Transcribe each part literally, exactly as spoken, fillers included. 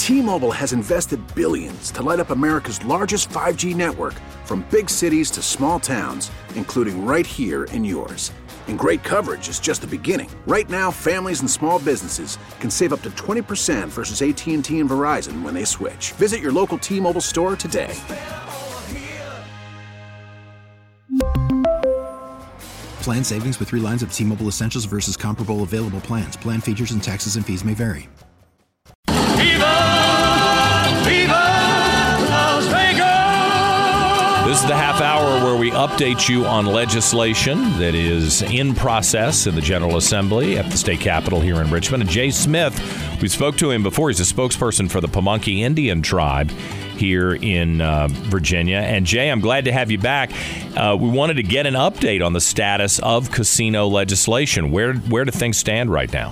T-Mobile has invested billions to light up America's largest five G network, from big cities to small towns, including right here in yours. And great coverage is just the beginning. Right now, families and small businesses can save up to twenty percent versus A T and T and Verizon when they switch. Visit your local T-Mobile store today. Plan savings with three lines of T-Mobile Essentials versus comparable available plans. Plan features and taxes and fees may vary. Viva! Viva! Las Vegas! This is the half hour where we update you on legislation that is in process in the General Assembly at the state capitol here in Richmond. And Jay Smith, we spoke to him before. He's a spokesperson for the Pamunkey Indian tribe here in uh, Virginia. And Jay, I'm glad to have you back. Uh, we wanted to get an update on the status of casino legislation. Where where do things stand right now?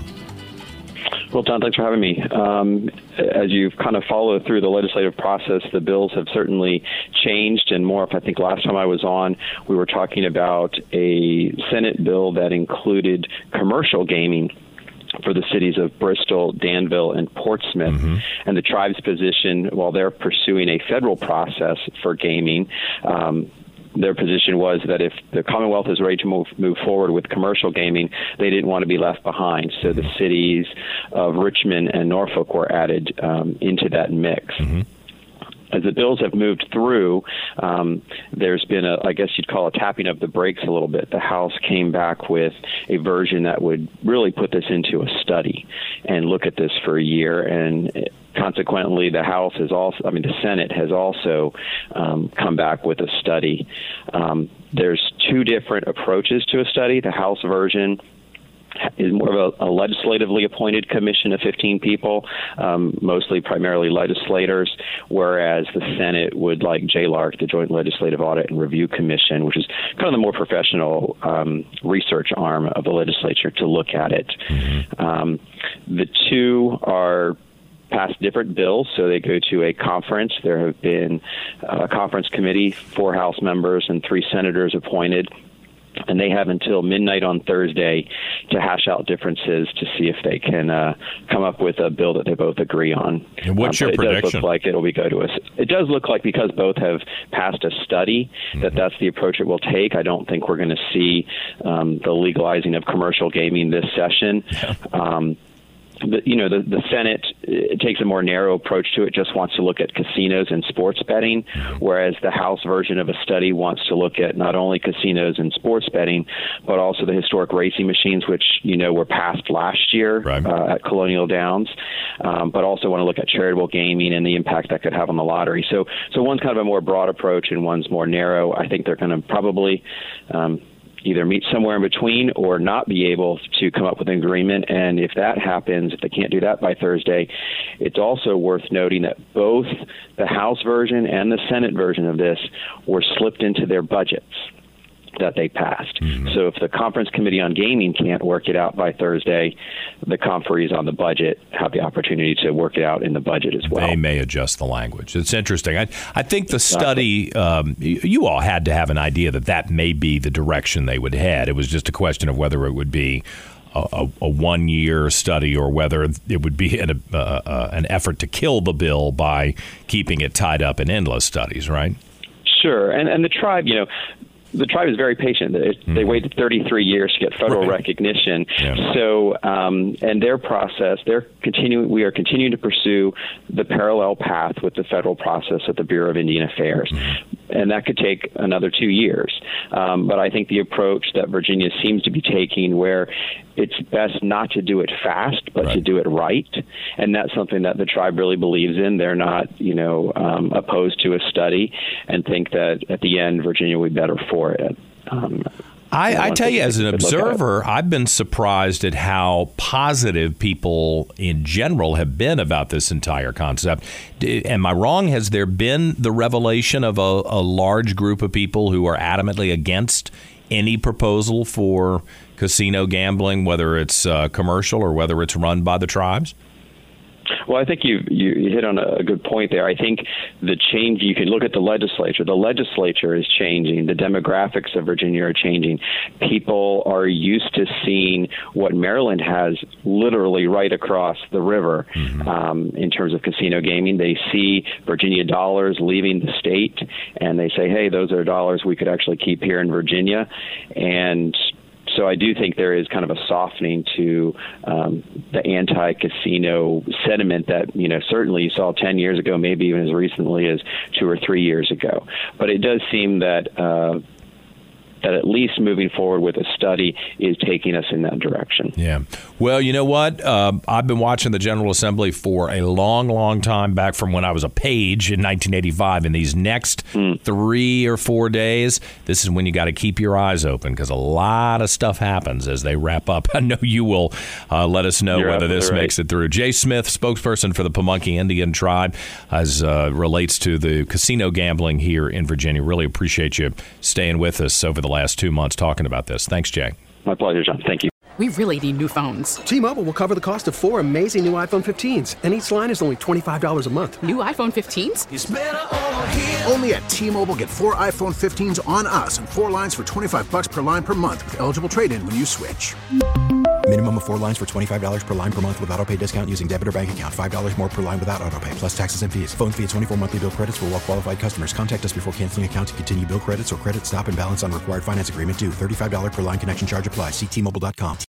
Well, John, thanks for having me. Um, as you've kind of followed through the legislative process, the bills have certainly changed and morphed. I think last time I was on, we were talking about a Senate bill that included commercial gaming for the cities of Bristol, Danville, and Portsmouth. Mm-hmm. And the tribe's position, while they're pursuing a federal process for gaming, um, their position was that if the Commonwealth is ready to move, move forward with commercial gaming, they didn't want to be left behind. So the cities of Richmond and Norfolk were added um, into that mix. Mm-hmm. As the bills have moved through, um, there's been a, I guess you'd call a tapping of the brakes a little bit. The House came back with a version that would really put this into a study and look at this for a year. And consequently, the House has also, I mean, the Senate has also um, come back with a study. Um, there's two different approaches to a study. The House version is more of a, a legislatively appointed commission of fifteen people, um, mostly primarily legislators, whereas the Senate would like J LARC, the Joint Legislative Audit and Review Commission, which is kind of the more professional um, research arm of the legislature to look at it. Mm-hmm. Um, the two are passed different bills, so they go to a conference. There have been a conference committee, four House members and three senators appointed. And they have until midnight on Thursday to hash out differences to see if they can uh, come up with a bill that they both agree on. And what's um, your it prediction? It does look like it'll be go to us. It does look like, because both have passed a study, mm-hmm. that that's the approach it will take. I don't think we're going to see um, the legalizing of commercial gaming this session. Yeah. Um, But, you know, the, the Senate it takes a more narrow approach to it, just wants to look at casinos and sports betting, whereas the House version of a study wants to look at not only casinos and sports betting, but also the historic racing machines, which, you know, were passed last year right. uh, at Colonial Downs, um, but also want to look at charitable gaming and the impact that could have on the lottery. So, so one's kind of a more broad approach and one's more narrow. I think they're going to probably um, either meet somewhere in between or not be able to come up with an agreement. And if that happens, if they can't do that by Thursday, it's also worth noting that both the House version and the Senate version of this were slipped into their budgets that they passed. Mm-hmm. So if the Conference Committee on Gaming can't work it out by Thursday, the conferees on the budget have the opportunity to work it out in the budget as well. They may adjust the language. It's interesting. I, I think the study, um, you all had to have an idea that that may be the direction they would head. It was just a question of whether it would be a, a, a one-year study or whether it would be an, uh, uh, an effort to kill the bill by keeping it tied up in endless studies, right? Sure. And, and the tribe, you know, the tribe is very patient. They, mm-hmm. they waited thirty-three years to get federal right. recognition. Yeah. So, um, and their process, they're continuing. We are continuing to pursue the parallel path with the federal process at the Bureau of Indian Affairs, mm-hmm. and that could take another two years. Um, but I think the approach that Virginia seems to be taking, where it's best not to do it fast, but right. to do it right, and that's something that the tribe really believes in. They're not, you know, um, opposed to a study, and think that at the end Virginia would be better for it. Um, I, I tell you, as an observer, I've been surprised at how positive people in general have been about this entire concept. Am I wrong? Has there been the revelation of a, a large group of people who are adamantly against any proposal for casino gambling, whether it's uh, commercial or whether it's run by the tribes? Well, I think you you hit on a good point there. I think the change, you can look at the legislature. The legislature is changing. The demographics of Virginia are changing. People are used to seeing what Maryland has literally right across the river mm-hmm. um, in terms of casino gaming. They see Virginia dollars leaving the state, and they say, hey, those are dollars we could actually keep here in Virginia. And so I do think there is kind of a softening to um, the anti-casino sentiment that, you know, certainly you saw ten years ago, maybe even as recently as two or three years ago. But it does seem that uh, that at least moving forward with a study is taking us in that direction. Yeah. Well, you know what? Uh, I've been watching the General Assembly for a long, long time, back from when I was a page in nineteen eighty-five. And these next mm. three or four days, this is when you got to keep your eyes open, because a lot of stuff happens as they wrap up. I know you will uh, let us know You're whether this right. makes it through. Jay Smith, spokesperson for the Pamunkey Indian Tribe, as uh, relates to the casino gambling here in Virginia. Really appreciate you staying with us over the last two months talking about this. Thanks, Jay. My pleasure, John. Thank you. We really need new phones. T-Mobile will cover the cost of four amazing new iPhone fifteens, and each line is only twenty-five dollars a month. New iPhone fifteens? It's better over here. Only at T-Mobile, get four iPhone fifteens on us and four lines for twenty-five dollars per line per month with eligible trade-in when you switch. Minimum of four lines for twenty-five dollars per line per month with autopay discount using debit or bank account. five dollars more per line without autopay, plus taxes and fees. Phone fee at twenty-four monthly bill credits for well-qualified customers. Contact us before canceling account to continue bill credits or credit stop and balance on required finance agreement due. thirty-five dollars per line connection charge applies. See T Mobile dot com.